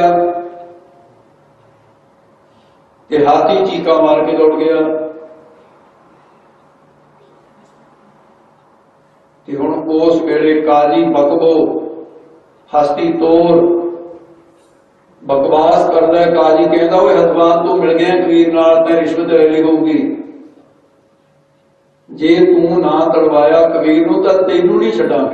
ਤੇ ਹਾਥੀ ਚੀਕਾ ਮਾਰ ਕੇ ਦੌੜ ਗਿਆ। ਤੇ ਹੁਣ ਉਸ ਵੇਲੇ ਕਾਜੀ ਬਕਬੋ ਹਸਤੀ ਤੋਰ ਬਕਵਾਸ ਕਰਦਾ ਹੈ। ਕਾਜੀ ਕਹਿੰਦਾ ਓਏ ਹਦਵਾਨ ਤੂੰ ਮਿਲ ਗਿਆ ਕਬੀਰ ਨਾਲ, ਤੇ ਰਿਸ਼ਵਤ ਲੈ ਲਈ ਹੋਊਗੀ। ਜੇ ਤੂੰ ਨਾ ਤੜਵਾਇਆ ਕਬੀਰ ਨੂੰ ਤਾਂ ਤੈਨੂੰ ਨਹੀਂ ਛੱਡਾਂਗੇ।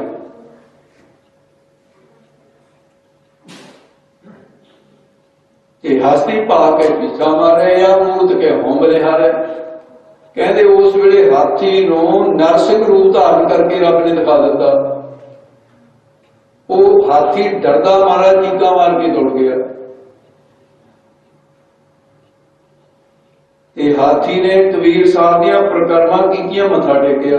ਤੇ ਹਸਤੀ ਪਾ ਕੇ ਪਿੱਛਾ ਮਾਰੇ ਜਾਂ ਮੂਰਤ ਕੇ ਹੋਂਬਲੇ ਹਾਰੇ। ਕਹਿੰਦੇ ਉਸ ਵੇਲੇ ਹਾਥੀ ਨੂੰ ਨਰਸਿੰਘ ਰੂਪ ਧਾਰਨ ਕਰਕੇ ਰੱਬ ਨੇ ਦਿਖਾ ਦਿੱਤਾ। ਉਹ ਹਾਥੀ ਡਰਦਾ ਮਾਰਾ ਚੀਕਾਂ ਮਾਰ ਕੇ ਦੌੜ ਗਿਆ। ਤੇ ਹਾਥੀ ਨੇ ਕਬੀਰ ਸਾਹਿਬ ਦੀਆਂ ਪ੍ਰਕਰਮਾਂ ਕੀਤੀਆਂ, ਮੱਥਾ ਟੇਕਿਆ।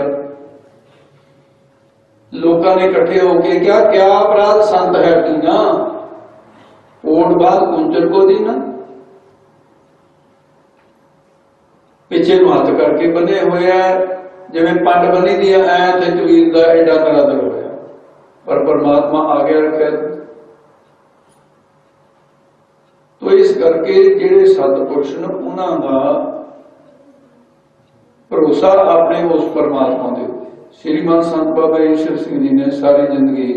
ਲੋਕਾਂ ਨੇ ਇਕੱਠੇ ਹੋ ਕੇ ਕਿਹਾ ਕਿਆ ਅਪਰਾਧ ਸੰਤ ਹੈ ਤੀਨਾ, ਓਟ ਬਾਦ ਕੁੰਚਰ ਕੋ ਦੀਨਾ। ਪਿੱਛੇ ਨੂੰ ਹੱਥ ਕਰਕੇ ਬੰਨੇ ਹੋਏ ਆ, ਜਿਵੇਂ ਪੰਡ ਬੰਨੀ ਦੀ ਐ, ਤੇ ਕਬੀਰ ਦਾ ਐਡਾ ਕਰਾਦਰ ਹੋਇਆ। ਪਰ ਪਰਮਾਤਮਾ ਆ ਗਿਆ ਰੱਖਿਆ। ਤੋ ਇਸ ਕਰਕੇ ਜਿਹੜੇ ਸਤਿਪੁਰਸ਼ ਨੇ ਉਹਨਾਂ ਦਾ भरोसा अपने उस परमात्मा दे उत्ते। श्रीमान संत बाबा ईश्वर सिंह जी ने सारी जिंदगी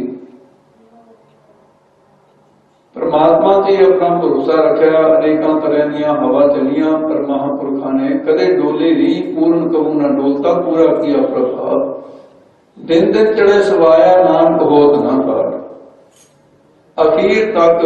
परमात्मा ते अपना भरोसा रखा। अनेकों तरह दियां हवा चलियां पर महापुरखा ने कदे डोले नहीं। पूर्ण कहूं न डोलता पूरा किया प्रभाव। दिन दिन चढ़े सवाया नानक होत ना पार। अखीर तक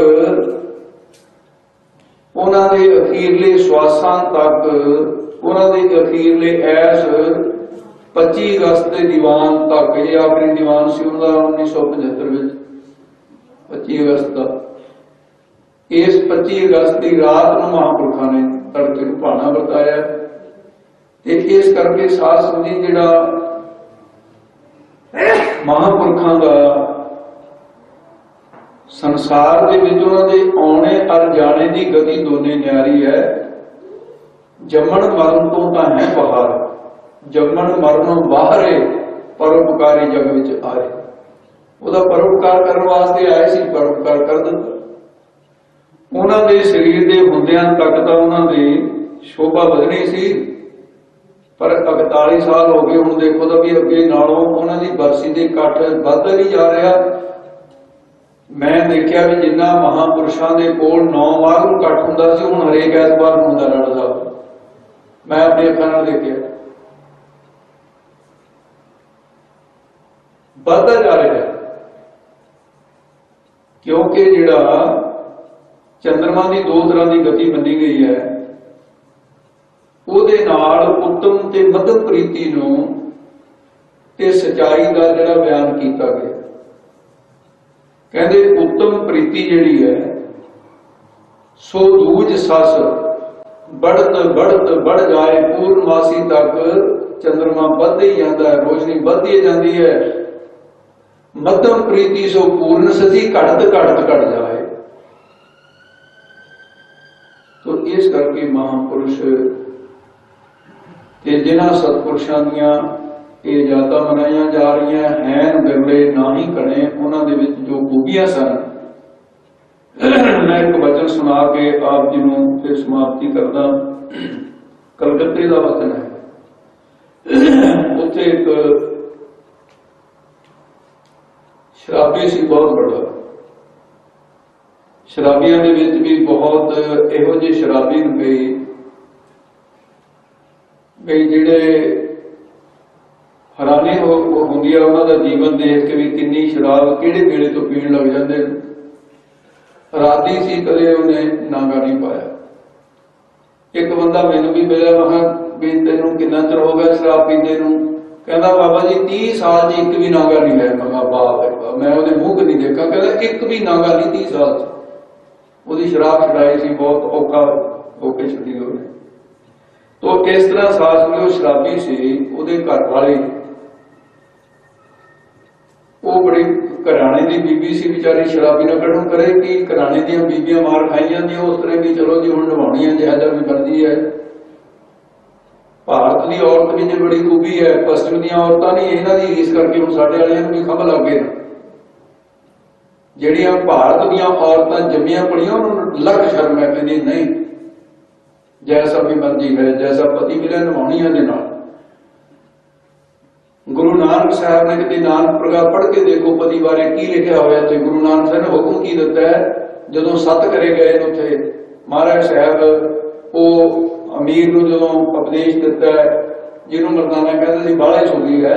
उन्हां दे अखीरले श्वासां तक उन्हां दे अखीरले ऐस पच्ची अगस्त के दीवान तक, ये आखिरी दीवान सी उन्हां दा उन्नीस सौ पचहत्तर विच पच्ची अगस्त का। इस पच्ची अगस्त की रात को महापुरखा ने तड़के नूं भाना बताया ते इस करके साध संगत जिहड़ा महापुरखों का संसार दे विच उन्हां दे आने और जाने की गति दोने न्यारी है। जम्मण मरण तो तां है बहार, जम्मण मरणों बाहरे परोपकारी जग विच आए। उहदा परोपकार करने वास्ते आए सी, परोपकार कर दिता। उन्हां दे शरीर दे हुंदियां तक तां उन्हां दी शोभा वधनी सी, पर इकताली साल हो गए हुण देखो तो भी अगे नालों उन्हां दी बरसी दे इकट्ठ वधदा नहीं जा रहा। मैं देखिया भी जिन्ना महापुरुषों के कोल नौ माह नूं इकट्ठ हुंदा सी, हुण हरेक ऐतवार नूं हुंदा लड़दा। मैं अपनी अखां नाल देखिया वधदा जा रहा, क्योंकि जिहड़ा चंद्रमा की दो तरह की गति बनी गई है, उहदे नाल उत्तम ते मध्यम प्रीति नूं ते सच्चाई का जिहड़ा बयान किया गया। कहते उत्तम प्रीति जिहड़ी है सो दूज सस बढ़त बढ़त बढ़ जाए पूर्णमासी तक चंद्रमा बढ़ ही जाता है, रोशनी बढ़ती जाती है। मध्यम प्रीति सो पूर्ण सजी घटत घटत घट जाए। तो इस करके महापुरुष ते जिन्हां सतपुरुषां दियां ये जाता मनाइया जा रही हैं बिरले ना ही कने, उन्हां दे विच जो खूबियां सन। मैं एक वचन सुना के आप जी नूं फिर समाप्ति करदा। कलकत्ते का वचन है। उत्थे एक शराबी सी बहुत बड़ा। शराबियां दे विच भी बहुत इहो जिहे शराबी हुंदे भी जिहड़े हैरानी हो होंदी है उन्हां दा जीवन देख के भी किन्नी शराब किहड़े वेले तो पीण लग जांदे। राती सी कदे उन्हें नागा नहीं पाया। एक बंदा मैनूं भी मिलिया, मैं कहा भी तैनूं किन्ना चिर हो गया शराब पींदे नूं? कहंदा बाबा जी तीस साल च एक भी नागा नहीं है। मैं कहा वाह भाई वाह, मैं उहदे मूँह क नहीं देखा। कहंदा एक भी नागा नहीं तीस साल च। उहदी शराब छुड़ाई सी, बहुत औखा होके छुड़ी उहने। तो इस तरह सास में शराबी सी, उहदे घर वाली वो बड़ी घराने की बीबी सी, बेचारी शराबी ना कड़ों करे कि घराने दी बीबियां मार खाई जाती उस तरह भी चलो जी हुण निभाउणी है जिहा जिहा भी बनती है। भारत की औरत भी जो बड़ी खूबी है, पश्चिम दी औरतां नहीं, इन्हां दी रीस करके हुण साडे वालियां नूं भी खंभ लग गए। जिहड़ियां भारत दी औरतां जम्मियां पड़ियां उन्हां लख शर्म है, कहंदी नहीं जैसा भी मर्जी है, जैसा पति मिले निभाउणी है दे नाल। गुरु नानक साहब ने कितने नानक प्रकाश पढ़ के देखो पति बारे की लिखा हुआ है। गुरु नानक साहब ने हुक्म की दिता है, जदों सत करे गए उत्थे महाराज साहब वो अमीर नूं जदों उपदेश दिता है, जिन्हों मरदाना कहते सी बाहले सुधी है,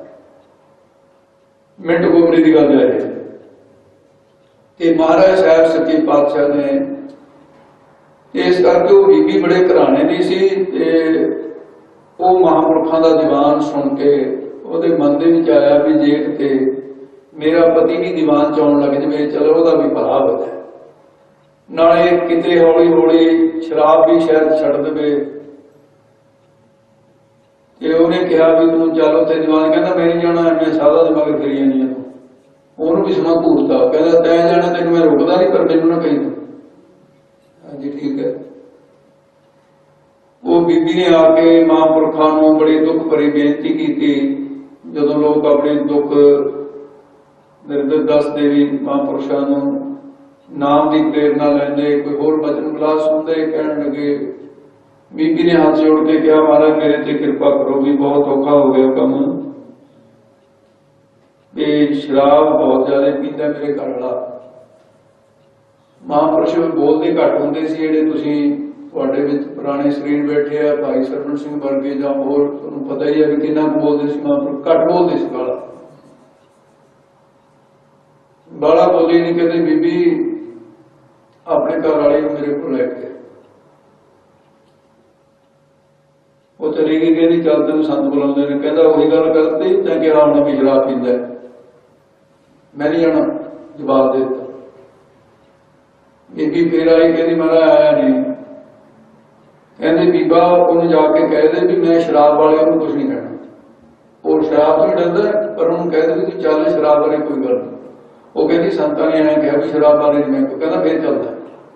मिंट गोबरी की गल है। ते महाराज साहब सच्चे पातशाह ने इस करके वो बीबी बड़े घराने की सी। वो महापुरखों का दीवान सुन के ਉਹਦੇ मन ਦੇ ਵਿੱਚ आया भी जे किते मेरा पति भी दीवान च आउण लग जाए, चलो ਉਹਦਾ भी भला हो जाए, नाले किते हौली हौली शराब भी शायद छड़ देवे। ते ਉਹਨੇ कहा भी तू चल उत्थे दीवान, कहता मैं नहीं जाना, मैं साधा दे मगर फिरी जानी है। ਉਹਨੂੰ भी सुना घूरता, कहता तैं जाना, तेन मैं रुकदा नहीं, पर मैनूं ना कही तू। हाँ जी ठीक है। वो बीबी ने आके महापुरखों नूं बड़ी दुख भरी बेनती की। जदों लोग अपने दुख निर्दय दसदे भी महापुरुषों नूं नाम की प्रेरणा लैंदे, कोई होर वचन विलास सुनते, कहण लगे बीबी ने हाथ जोड़ के कहा, महाराज मेरे ते कृपा करो भी, बहुत औखा हो गया कम, भी शराब बहुत ज्यादा पीता मेरे घर वाला। महापुरुष बोलते घट होंगे सी, जिहड़े तुसीं तुहाडे विच पुराने शरीर बैठे आ, भाई सरवण सिंह वर्गे जां होर, तुहानूं पता ही है भी किन्ना बोलते सी महापुरुष, घट बोलते सी बाला बाला बोली नहीं। कहते बीबी अपने घर वाले को मेरे को लैके वो चली गई, कहती चल तेन संत बुलाते ने। कहता वही गल करती, तैं कहा होना भी शराब पींदा है, मैं नहीं जाना, जवाब दे दिता। बीबी फिर आई, कहती महाराज आया नहीं। कहते बीबा उन्हें जाके कह दे भी मैं शराब वाले को कुछ नहीं कहना। और शराब तो डरदा है, पर उन्होंने कह दे कि चल शराब वाले कोई गल नहीं। वो कहती संतां ने आया कहा भी शराब वाले नहीं, मैं कहता फिर चलता,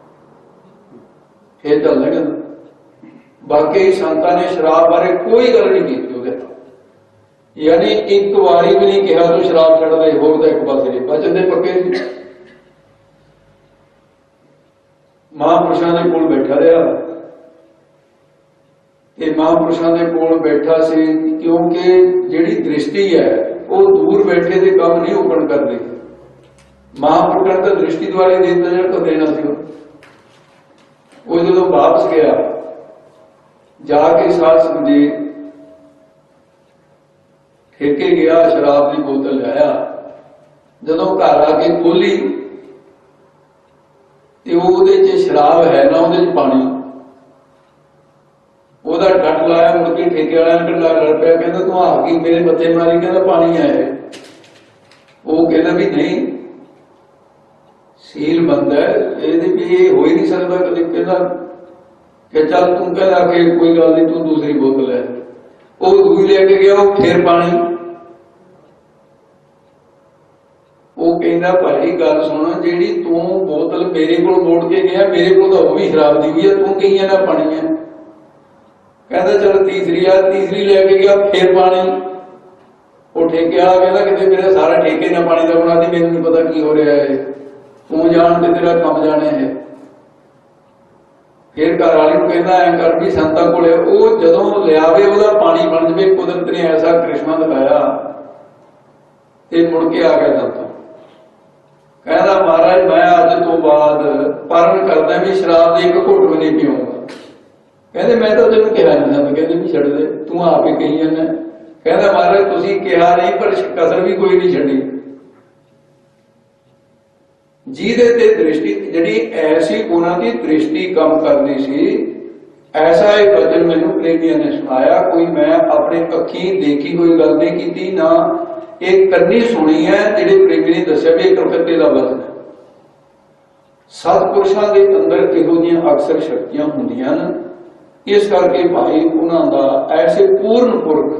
फिर चलता। कहता बाकी संतां ने शराब बारे कोई गल नहीं की, यानी एक बारी भी नहीं कहा तू शराब छड़ दे, होर तां एक पासे नहीं, बचन दे पक्के। महापुरुषां दे कोल बैठा रहा, ते महापुरुषां दे कोल बैठा सी, क्योंकि जिहड़ी दृष्टि है वो दूर बैठे दे काम नहीं ओपन करदी। महापुरुषां दा दृष्टि द्वारे देता जाए तो देना सी। वो जदों वापस गया जाके साध संगत जी ठेके गया, शराब की बोतल लाया, जदों घर आके खोली तो वो शराब है ना, वो पानी, ओदा डट लाया। मुड़ के ठेके वाले ने लड़ पिया, कहता तू आ गई मेरे मत्थे मारी, कहता पानी है। वो कहता भी नहीं, सील बंद है, ये हो ही नहीं सकता कभी। कहता कि चल तू कहता कि कोई गल नहीं, तू दूसरी बोतल है। वो दूसरी लेके गया, वो फिर पानी। वो कहता भाई गल सुन, जी तू बोतल मेरे को मोड़ के गया, मेरे को तो वो भी शराब दी हुई है, तू कही ना पानी है। कहता चल तीसरी आ, तीसरी लेके गया, फिर पानी। वो ठेके वाला कहता कि मेरे सारा ठेके ना पानी का बना दी, मैनूं नहीं पता की हो रहा है, तू जान ते तेरा कम जाने है। फिर घर वाली को कहता ऐ कर भी संतां कोले वो जदों लियावे ਉਹਦਾ पानी बन जाए, कुदरत ने ऐसा करिश्मा दिखाया ते मुड़ के आ गया संतां। कहता महाराज मैं अज तो बाद पारण करदा भी शराब दे एक घुट भी नहीं पीऊंगा। कहते मैं तो तेन कहा नहीं संत, कहते भी छड़ दे, तू आप ही कही जाना। कहता महाराज तुसीं कहा नहीं, पर कसर भी कोई नहीं छड्डी। ਜਿਹਦੇ ਤੇ दृष्टि ਜਿਹੜੀ ऐसी उन्हां दी दृष्टि काम करनी सी, ऐसा एक वचन मैनू प्रेमियों ने सुनाया। कोई मैं अपने अखी देखी हुई गल नहीं की, ना एक कन्नी सुनी है, जिहड़े प्रेमी ने दस्सिया भी कलकत्ते का वचन है। सतपुरुषां दे अंदर इहो जिहियां अक्सर शक्तियां हुंदियां ने, इस करके भाई उन्हां दा ऐसे पूर्ण पुरख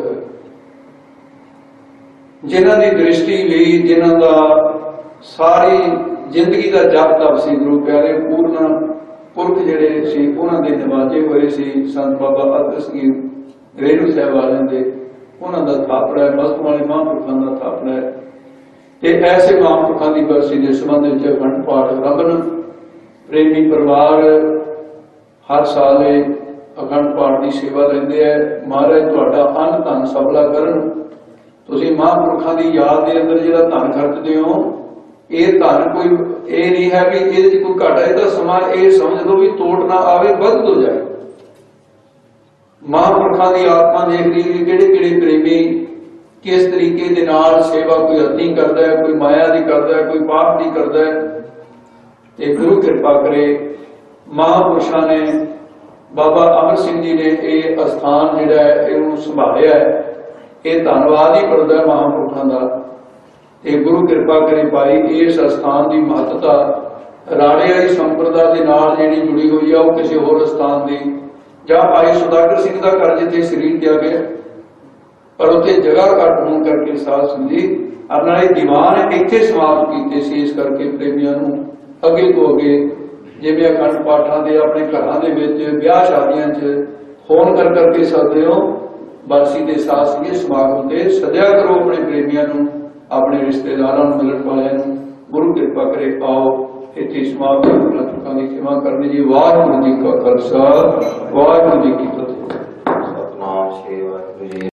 जिन्हां दी दृष्टि भी, जिन्हां दा सारी जिंदगी का जप तप सी, गुरु प्यारे पूर्ण पुरख जिहड़े सी उन्हां दे नवाजे होए सी। संत बाबा अतर सिंह रेणु साहिब वाले दे उन्हां दा थापड़ा है, मस्त वाले महापुरखां दा थापड़ा है। ते ऐसे महापुरखां दी बरसी दे संबंध विच अखंड पाठ रबन प्रेमी परिवार हर साल अखंड पाठ की सेवा लैंदे है। महाराज तुहाडा अन्न धन सबला करन। तुसीं महापुरखां दी याद दे अंदर जिहड़ा धन खर्चदे हो, ये धन कोई ये नहीं है भी ये कोई घाटा, इसका समा ये समझ लो भी तोड़ ना आवे, बद हो जाए। महापुरखां दी आत्मा देख रही है किहड़े किहड़े प्रेमी किस तरीके दे नाल सेवा, कोई अति करदा है, कोई माया दी करदा है, कोई पाप दी करदा है। ते गुरु कृपा करे महापुरुषां ने, बाबा अमर सिंह जी ने ये अस्थान जिहड़ा है इहनूं संभालिया है। ये धन्नवाद ही पड़दा है महापुरुषां दा। ते गुरु कृपा करे भाई इस स्थान की महत्ता राणे वाली संप्रदा के नाल जिहड़ी जुड़ी हुई है, वो किसी होर स्थान की जां भाई सुदागर सिंह का घर जिथे शरीर दिया गया, पर उत्थे जगह घट होने करके साध संगत जी अपने दीवान इत्थे समाप्त कीते सी। इस करके प्रेमियों नूं अगे तो अगे जिवें अखंड पाठां दे अपने घरां दे विच ब्याह शादियां च फोन कर करके सददे हो, बरसी के साथ संगत समागम ते सद्या करो अपने प्रेमियों नूं, अपने रिश्तेदारों मिलण वालियां नूं। गुरु कृपा करे आओ ਇੱਥੇ ਸਮਾਪਤ ਪੁਰਖਾਂ ਦੀ ਸੇਵਾ ਕਰਨੀ ਜੀ। ਵਾਹਿਗੁਰੂ ਜੀ ਕਾ ਖਾਲਸਾ, ਵਾਹਿਗੁਰੂ ਜੀ ਕੀ ਫਤਿਹ। ਸਤਨਾਮ ਸ੍ਰੀ ਵਾਹਿਗੁਰੂ ਜੀ।